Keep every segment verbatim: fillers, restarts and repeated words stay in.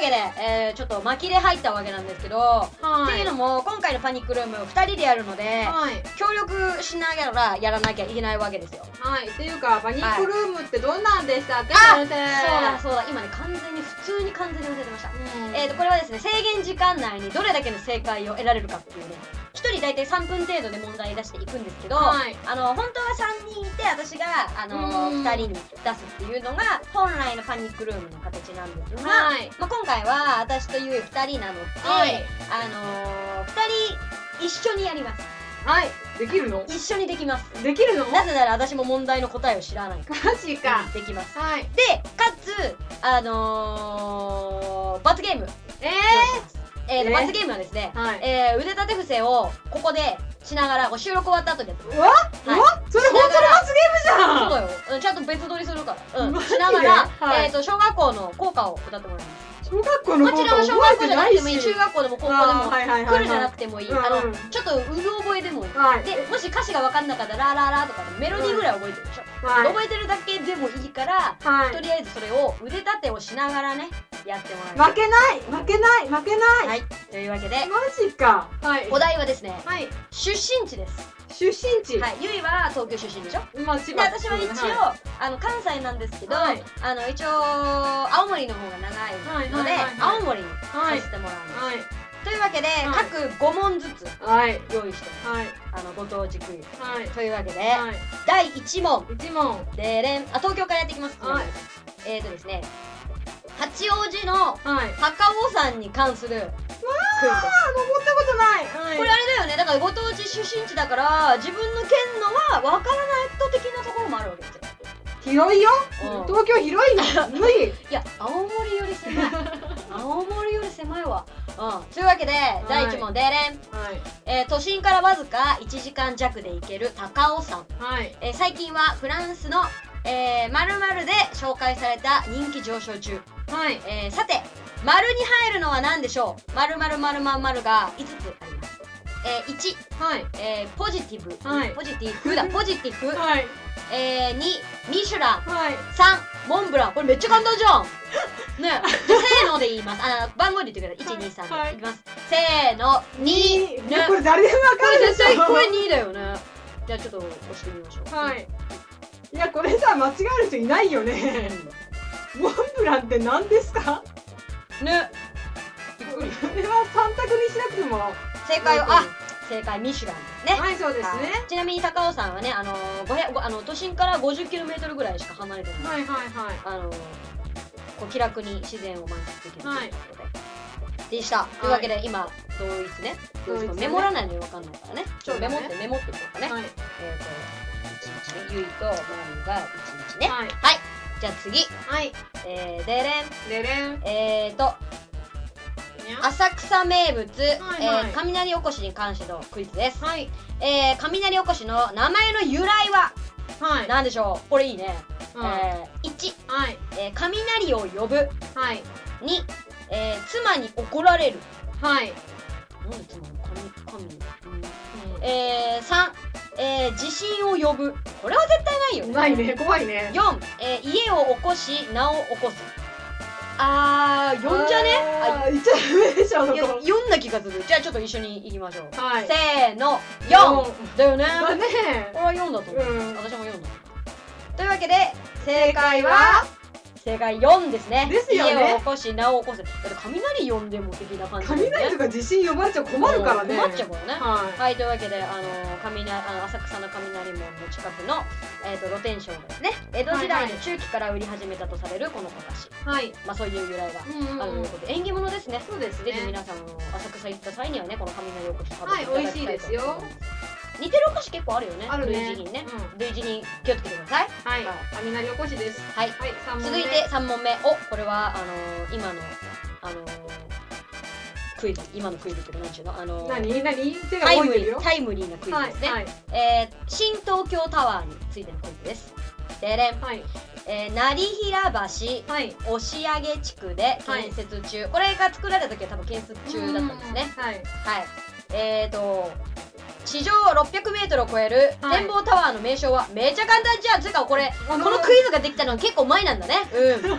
けで、えー、ちょっと巻きで入ったわけなんですけど、はい、っていうのも今回のパニックルームふたりでやるので、はい、協力しながらやらなきゃいけないわけですよ。 はい、っていうかパニックルームってどんなんでしたっけ？ はい、そうだそうだ、今ね完全に普通に完全に忘れてました。うん、えーとこれはですね、制限時間内にどれだけの正解を得られるかっていうね、ひとり大体さんぷん程度で問題出していくんですけど、はい、あの本当はさんにんいて私があのふたりに出すっていうのが本来のパニックルームの形なんですが、はい、まあ、今回は私とゆうふたりなので、はい、あのー、ふたり一緒にやります。 はい、できるの？ 一緒にできます。 できるの？ なぜなら私も問題の答えを知らないから。 マジか。 できます。 はい。 で、かつあのー、罰ゲーム。 えーえー、罰ゲームはですね、はい、えー、腕立て伏せをここでしながら、収録終わった後でやってます。 うわ、はい、うわ、それ本当の罰ゲームじゃん。 そうだよ、ちゃんと別撮りするから、うん、しながら、はい、えっと小学校の校歌を歌ってもらいます。 小学校の校歌もちろん小学校じゃなくてもいい、中学校でも高校でも、来るじゃなくてもいい、あのちょっとうる覚えでもいい、はい、でもし歌詞が分かんなかったらラーラーラーとかでメロディーぐらい覚えてるでしょ、はい、覚えてるだけでもいいから、はい、とりあえずそれを腕立てをしながらねやってもらいます。 負けない負けない負けない。 はい、というわけでマジか。はい、 お題はですね、はい、出身地です。 出身地。 はい、ゆいは東京出身でしょ。 まあ千葉。 で、私は一応、はい、あの関西なんですけど、はい、あの一応青森の方が長いので青森にさせてもらいます。はい、というわけで、はい、各ごもんずつ用意してます。はい、あのご当地クイズ。はい、というわけで、はい、だいいちもん。 一問。 でれん。あ、東京からやっていきます。はい、えーとですね、八王子の高尾山に関するクイズです。 登ったことない。はい、 これあれだよね、だからご当地出身地だから自分の県のは分からないと的なところもあるわけですよ。 広いよ、うん、東京広いよ。無理。いや、青森より狭い。青森より狭いわ。うん、というわけで、はい、だいいち問、でれん、はい、えー、都心からわずかいちじかんじゃくで行ける高尾山、はい、えー、最近はフランスの、えー、〇〇で紹介された人気上昇中。はい、えー、さて丸に入るのは何でしょう。〇〇〇〇〇がいつつあります。えー、いち、はい、えー、ポジティブ、はい、ポジティブだ、ポジティブ、はい、えー、に、ミシュラン、はい、さん、モンブラン。これめっちゃ簡単じゃん。ね、せーので言います。あの番号で言ってください。いち、に、さんで、はい、いきます。せーの、に、 ね、これ誰でもわかるでしょ。 これ絶対これにだよね。じゃあちょっと押してみましょう。 はい。いや、これさ、間違える人いないよね。モンブランって何ですかね。 びっくり。これは三択にしなくても。 正解は、あ、正解ミシュランですね。 はい、そうですね。 ちなみに高尾山はね、あのー、あの都心からごじゅっキロメートルぐらいしか離れてない。はいはいはい。あのー、こう気楽に自然を満喫できるということで。でした。というわけで今同一ね。メモらないのにわかんないからね。ちょっとメモってメモっていこうかね。えっといちにちね、ゆいとまゆがいちにちね。はい。じゃあ次。はい。えー、でれん。 でれん。 えーと。浅草名物、はいはい、えー、雷おこしに関してのクイズです。はい、えー、雷おこしの名前の由来は、はい、何でしょう。これいいね。うん、えー、いち、はい、えー、雷を呼ぶ。はい、に、えー、妻に怒られる。はい、なんで妻に神に、うん、えー、さん、えー、地震を呼ぶ。これは絶対ないよね。 ないね、怖いね。 よん、えー、家を起こし名を起こす。あー、よんじゃね。 あー、いっちゃダメでしょ。 よんな気がする。じゃあちょっと一緒に行きましょう。はい、せーの、よんだよね。だね。これはよんだと思う。うん、私もよんだ。というわけで正解は正解よんですね。 ですよね。 家を起こし名を起こす。だって雷呼んでも的な感じ、ね。 雷とか地震呼ばれちゃ困るからね。 困っちゃうからね。はい。はい、というわけであの雷あの浅草の雷門の近くのえっ、ー、と露天商ですね。江戸時代の中期から売り始めたとされるこのかかし。はい。まあそういう由来があるということで縁起物ですね。そうですね。ぜひ皆さん浅草行った際にはねこの雷おこし食べていただきたいと思います。はい、美味しいですよ。似てるお菓子結構あるよね。あるね。類似品ね。類似品気をつけてください。はい。 雷おこしです。 はい。続いてさんもんめ。お、これはあのー、今のあのー、クイズ、今のクイズっていうか何ちゅうのあのー、 何何タイムリータイムリーなクイズですね。はいはい、えー、新東京タワーについてのクイズです。でれん。はい。えー、成平橋、はい、押上地区で建設中、はい、これが作られた時は多分建設中だったんですね。はい。はい。えーと。地上ろっぴゃくメートルを超える展望タワーの名称はめちゃ簡単じゃん。つうかこれこのクイズができたのは結構前なんだね。うん。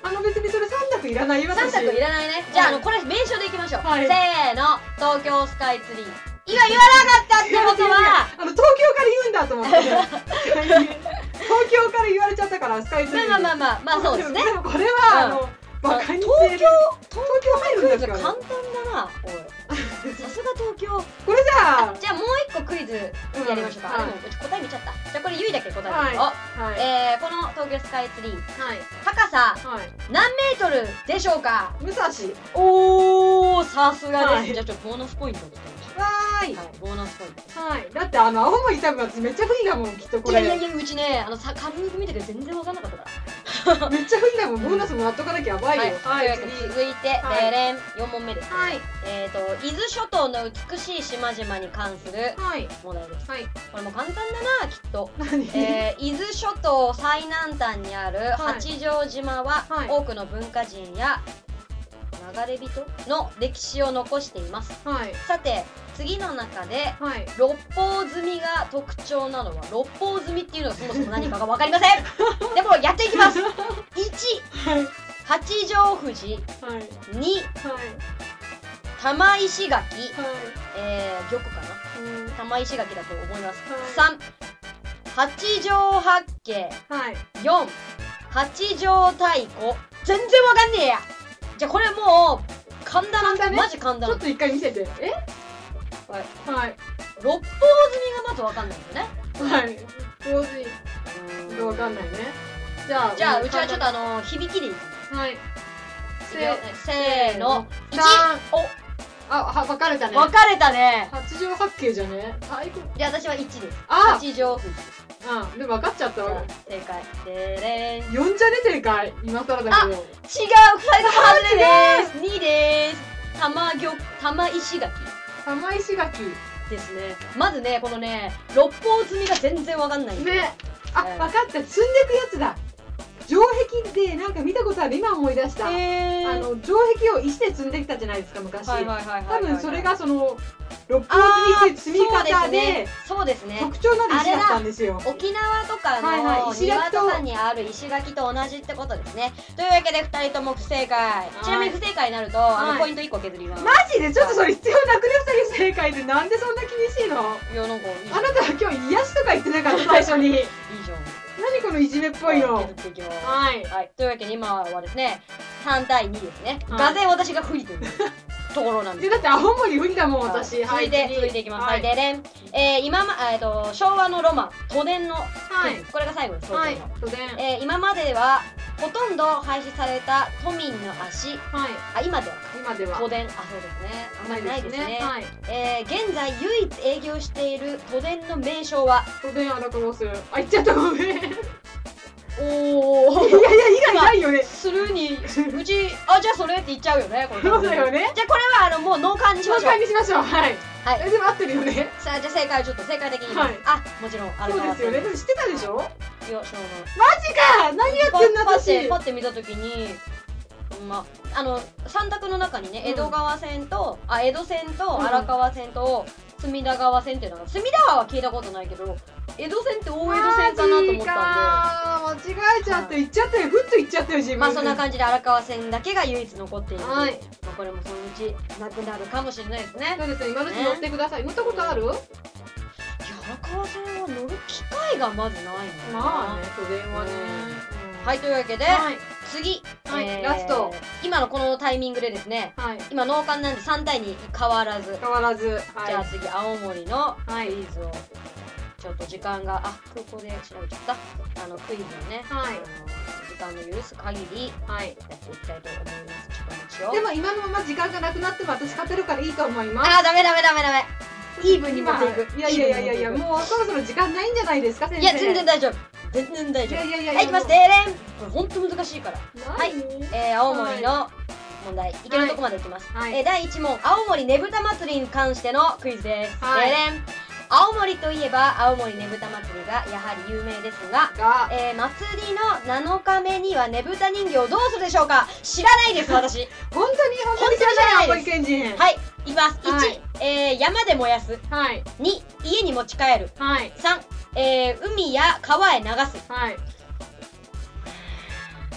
あの別にそれさん択いらないよ。 さん択いらないね。じゃあ、あのこれ名称でいきましょう。せーの、東京スカイツリー。今言わなかったってことは、 あの東京から言うんだと思って。東京から言われちゃったからスカイツリー。 まあまあまあまあそうですね。 でもこれはあのバカにしてる。東京東京入るんですか。 簡単だな。おい。さすが東京。 これじゃあ、 じゃあもう一個クイズやりましょうか。でも答え見ちゃった。じゃあこれゆいだけ答えてみよう。えこの東京スカイツリー、高さ何メートルでしょうか。 武蔵。 おお、さすがです。じゃあちょっとボーナスポイントで。 わーい。 ボーナスポイント。 はい。だってあの青森多分めっちゃ不利だもんきっとこれ。 いやいやいや、うちね、あのさ軽く見てて全然わかんなかったから。 めっちゃ不利だもん。ボーナスもらっとかなきゃやばいよ。 はい。続いてでれんよん問目です。はい。えっと伊豆諸島の美しい島々に関する問題です。はい。これも簡単だなきっと。え伊豆諸島最南端にある八丈島は多くの文化人や流れ人の歴史を残しています。はい、さて次の中で、はい、六方積みが特徴なのは、六方積みっていうのがそもそも何かが分かりません。でもやっていきます。いち、はい、八丈富士、はい、に、はい、玉石垣、はい、えー、玉かな、うん、玉石垣だと思います。はい、さん、八丈八景、はい、よん、八丈太鼓。全然わかんねえや。じゃあこれもう簡単な、マジ簡単。 ちょっと一回見せて。え？ はい。はい。六方積みがまずわかんないんだよね。はい。六方積みがわかんないね。じゃあじゃあうちはちょっとあの響きでいきます。はい。せーの。いち。お。 あ、は分かれたね。 分かれたね。 八丈八景じゃね。 太鼓。じゃあ私はいちです。あ。八丈富士。 うん、でも分かっちゃったわ。 正解。でれん。 よんじゃね正解。今更だけど。 あ、違う。ふたりとも外れです。にです。玉玉玉石垣。 玉石垣ですね。まずね、このね、六方積みが全然わかんないね。あ、分かった。積んでくやつだ。城壁でなんか見たことある。今思い出した。あの城壁を石で積んできたじゃないですか昔。多分それがその六方積みって積み方で、そうですね。特徴のある石だったんですよ。 沖縄とかの庭とかにある石垣と同じってことですね。というわけでふたりとも不正解。ちなみに不正解になるとあのポイントいっこ削ります。 マジでちょっとそれ必要なくね。ふたり不正解でなんでそんな厳しいの？ いやなんかあなたは今日癒しとか言ってなかった最初に。いいじゃん。 何このいじめっぽいの。はい、 はい、というわけで今はですねさんたいにですね。がぜん私が不利というところなんです。 だって青森不利だもん私。 続いて続いていきます。はい、でれん。え今まえっと昭和のロマン都電のこれが最後です。はい。都電。え今まではほとんど廃止された都民の足。はい。あ今では今では都電。あそうですね。あんまりないですね。はい。え現在唯一営業している都電の名称は都電荒川線。あ言っちゃったごめん。 おお。 いやいや以外ないよね。 するにうちあじゃあそれって言っちゃうよねこれ。 そうだよね。 じゃあこれはあのもう脳幹にしましょう。 脳幹にしましょう。はい。はい。でも合ってるよね。 さあじゃあ正解をちょっと正解的に言います。あもちろんあそうですよね。でも知ってたでしょ。 いや知らない。 マジか。何やってんの私。 パッて見たときに。まあの三択の中にね江戸川線とあ江戸線と荒川線と隅田川線っていうのが隅田川は聞いたことないけど江戸線って大江戸線かなと思ったんで間違えちゃって行っちゃったよふっと行っちゃったよ自分。 まあそんな感じで荒川線だけが唯一残っているので、はい、まあこれもそのうちなくなるかもしれないですね。 そうですね今のうち乗ってください。乗ったことある？ 荒川線は乗る機会がまずないの。 まあね都電はね。 はいというわけで、はい、次、 はい、えー、ラスト今のこのタイミングでですね、はい、今脳幹なんでさんたいに変わらず変わらず、 はい、じゃあ次青森のクイズを、はい、ちょっと時間があ空港で調べちゃったあのクイズをね、はい、あの時間の許す限りやっていきたいと思います。ちょっと待ちを。 でも今のまま時間がなくなっても私勝てるからいいと思います。 あーダメダメダメダメイーブンに持っていく。 いやいやいやいやいやもうそろそろ時間ないんじゃないですか先生。 いや全然大丈夫全然大丈夫。 いやいやいやはい、いきます。でれん。これ本当難しいから。はい。えー、青森の問題、いけるとこまでいきます。はい、えー、だいいち問、青森ねぶた祭りに関してのクイズです。はい、でれん。青森といえば青森ねぶた祭りがやはり有名ですが、がえー、祭りのなのかめにはねぶた人形をどうするでしょうか。知らないです私。 本当に本当に知らない青森県人。 はい。いきます。いち、えー、山で燃やす。はい。に、家に持ち帰る。はい。さん、えー、海や川へ流す。はい。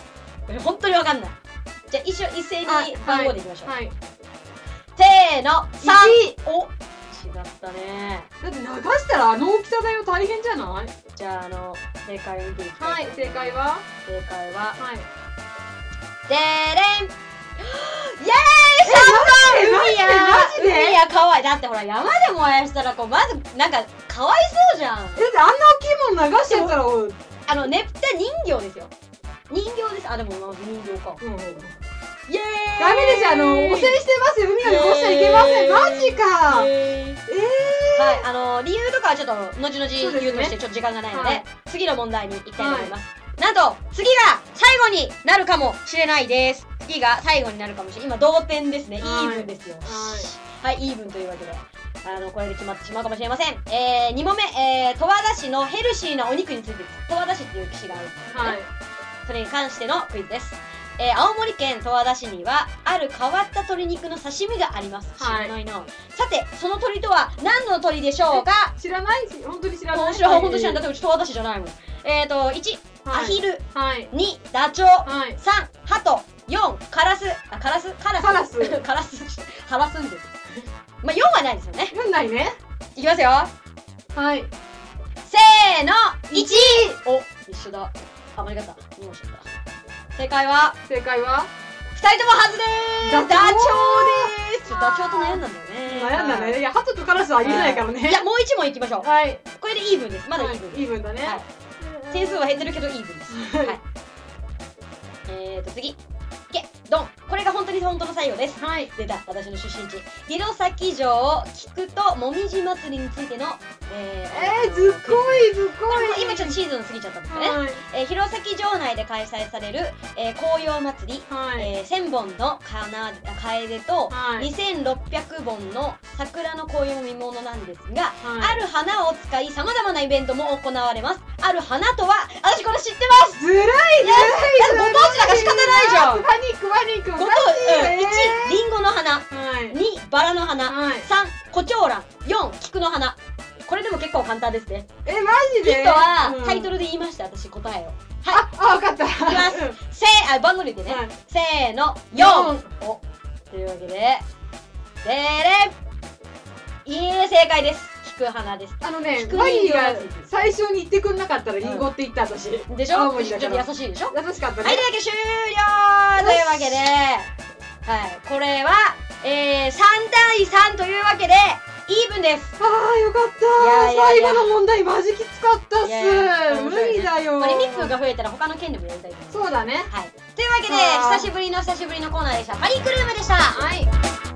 本当にわかんない。じゃあ一緒一斉に番号でいきましょう。 はい。 せーの、さん。お、違ったね。 だって流したらあの大きさだよ、大変じゃない？ じゃああの正解を見ていきたい。 はい、正解は？ 正解は、 はい。 でーれん。イエーイ、さんばん。海や海や川。だってほら山で燃やしたらこうまずなんかかわいそうじゃん。 だってあんな大きいもの流しちゃったらあのねぷた人形ですよ。人形です。あでもまず人形か。うんうん。イエーイ。 ダメです、あの汚染してますよ。海を汚しちゃいけません。マジか。ええ。はい、あの理由とかはちょっと後々言うとしてちょっと時間がないので次の問題に行きたいと思います。なんと次が最後になるかもしれないです。次が最後になるかもしれない。今同点ですね。イーブンですよ。はい、はい、イーブンというわけであのこれで決まってしまうかもしれません。えー、に問目、えー、十和田市のヘルシーなお肉についてです。十和田市っていう騎士があるんですね、はい、それに関してのクイズです。えー、青森県十和田市にはある変わった鶏肉の刺身があります。知らないな、はい、さてその鳥とは何の鳥でしょうか？ 知らないし、本当に知らない。 知らない、本当に知らない。だってうち十和田市じゃないもん。えーといち、はい、アヒル、はい、にダチョウ、はい、さんハト、よんカラス。あ、カラスカラスカラスカラスハラスんです。まあよんはないですよね。 よんないね。 いきますよ。はい、せーの、いち。お、一緒だ。あ、間違った。に問しちゃった。正解は正解はふたりとも外れーす。ダチョウでーす。ダチョウと悩んだんだよね。 悩んだね。いや、ハトとカラスはありえないからね。 いや、もういち問いきましょう。はい。これでイーブンです。まだイーブンです。 イーブンだね。 点数は減ってるけどイーブンです。はい。えーと、次。いけ、ドン。これが本当に本当の最後です。はい。出た、私の出身地。弘前城、菊ともみじ祭りについての、 えー、えー、ずっこい、ずっこい。今ちょっとシーズン過ぎちゃったんですよね。はい、えー、弘前城内で開催される、えー、紅葉祭り、はい、えー、せんぼんのかなカエデと、はい、にせんろっぴゃくぼんの桜の紅葉も見ものなんですが、はい、ある花を使いさまざまなイベントも行われます。ある花とは、私これ知ってます。 ずるいずるい。 ご当地なんか仕方ないじゃん。 パニックパニック。 ご当地、いちリンゴの花、にバラの花、さんコチョウラン、よん菊の花。これでも結構簡単ですね。 え、マジで？ ヒントはタイトルで言いました、私答えを。はい。 あ、わかった。いきます。せー、あ、番号で言ってね。せーの、よん。お、というわけで、でーれん。いいえ、正解です。菊花です。 あのね、マギーが最初に言ってくんなかったらリンゴって言った私。 でしょ？ちょっと優しいでしょ？ 優しかったね。 はい、というわけで終了というわけで、はい、これは、えー、さんたいさんというわけで、イーブンです。 ああ、よかったー。最後の問題マジきつかったっす。無理だよ。 これミップが増えたら他の県でもやりたいと思います。 そうだね。 はい。というわけで久しぶりの久しぶりのコーナーでした。パニックルームでした。はい。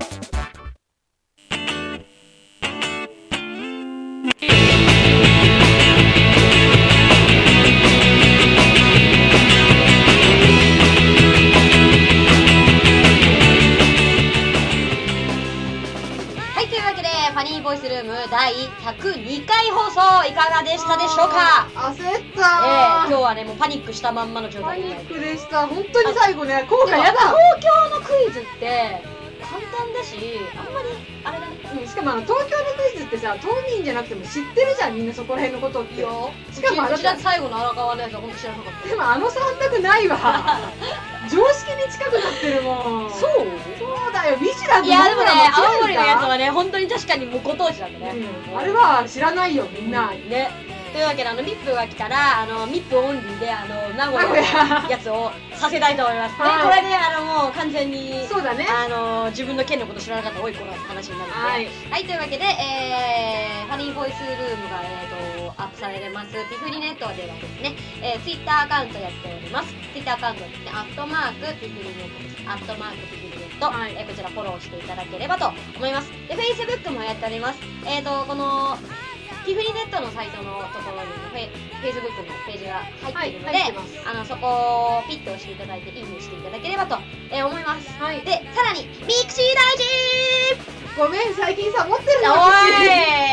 ファニーボイスルームだいひゃくにかい放送いかがでしたでしょうか？ 焦ったー、 えー、今日はねもうパニックしたまんまの状態でパニックでした。本当に最後ね、後悔やだ。 東京のクイズって簡単だし、あんまりあれだね、 うん、しかもあの東京のクイズってさ、当人じゃなくても知ってるじゃん、みんなそこら辺のことって。 しかもあちら最後の荒川のやつは本当知らなかった。 でもあのさん択ないわ。常識に近くなってるもん。 そうそうだよ、ミシュランの。 いやでもね、青森のやつはね、本当に確かにもうご当地なんだね、 うん、あれは知らないよみんな、うん、ね。 というわけで、あのミップが来たらあのミップオンリーであの名古屋のやつをさせたいと思います。で、これであのもう完全にそうだね、 あの自分の県のこと知らなかった多い子の話になるので、はい、はい、というわけで、えー、ファニーボイスルームが、えー、とアップされますピフリネットではですね、えー、ツイッターアカウントやっております。ツイッターアカウントはですね、アットマークピフリネットです。アットマークピフリネット、はい、えー、こちらフォローしていただければと思います。で、Facebook もやっております。えーとこのピフリネットのサイトのところにフェイスブックのページが入っているので、はい、あのそこをピッと押していただいていいねしていただければと、えー、思います。はい、で、さらにミクシー大事ー。 ごめん、最近サボってるの。 おい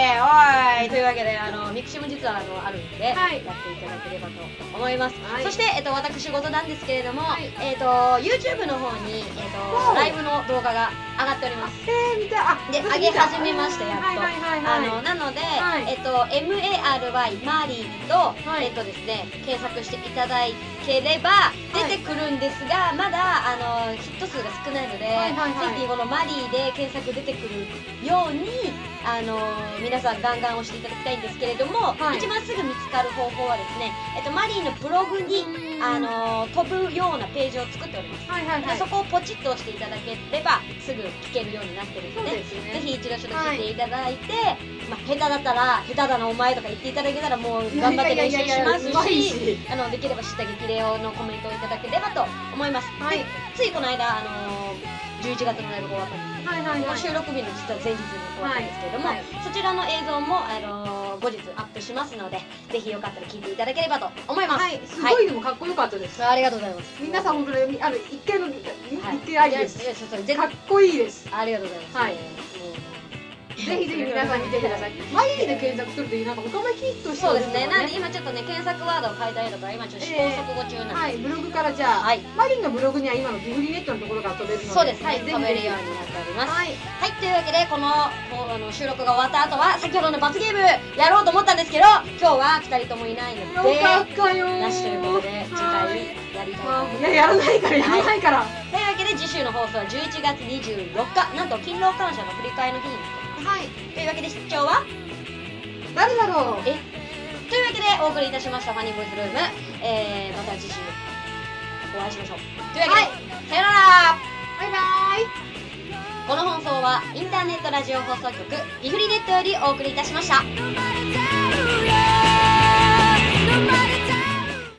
おいというわけで、あのミクシーも実はあのあるんで、やっていただければと思います。そして、えっと、私事なんですけれども、えっと、YouTube の方に、えっと、ライブの動画が上がっております。 えー、見た。あ、 で、上げ始めました、やっと。あの、なので、えっと、エムエーアールワイ マリーと、えっとですね、検索していただければ出てくるんですが、まだ、あの、ヒット数が少ないので、ぜひこのマリーで検索出てくるように、あの皆さんガンガン押していただきたいんですけれども、はい、一番すぐ見つかる方法はですね、えっと、マリーのブログに、あの飛ぶようなページを作っております。はいはいはい、でそこをポチッと押していただければすぐ聞けるようになってるので、ね、ぜひ一度ちょっと聞いていただいて、はい、まあ、下手だったら下手だなお前とか言っていただけたらもう頑張って練習しますし、あのできれば下激励のコメントをいただければと思います。はい、ついこの間、あのー、じゅういちがつのライブが終わったんですけど、はいはいはい、収録日の実は前日に終わったんですけれども、はいはい、そちらの映像も、あのー、後日アップしますので、ぜひよかったら聞いていただければと思います。はい、 すごいでもかっこよかったです。 はい、ありがとうございます。 皆さん本当にあの一回の見てありです。かっこいいです。 ありがとうございます。はい。 ぜひぜひ皆さん見てください。マリーで検索するというなんか他のヒットしてる、ね、 そうですね。なんで今ちょっとね検索ワードを変えたりとか今ちょっと試行錯誤中なんで、 はい、ブログからじゃあ、はい、マリーのブログには今のビフリネットのところから飛べるので、 そうです。はい、飛べるようになっております。はい、はい、というわけでこのあの収録が終わった後は先ほどの罰ゲームやろうと思ったんですけど、今日はふたりともいないのでよかったよなしということで次回やりたいと思います。 いややらないからやらないから。 というわけで次週の放送はじゅういちがつにじゅうよっか、なんと勤労感謝の振り替えの日になっております。はい、というわけで出張は誰だろう。 えというわけでお送りいたしましたファニーボイスルーム、えー、また次週お会いしましょう。というわけで、はい、さよならバイバイ。 この放送はインターネットラジオ放送局ビフリネットよりお送りいたしました。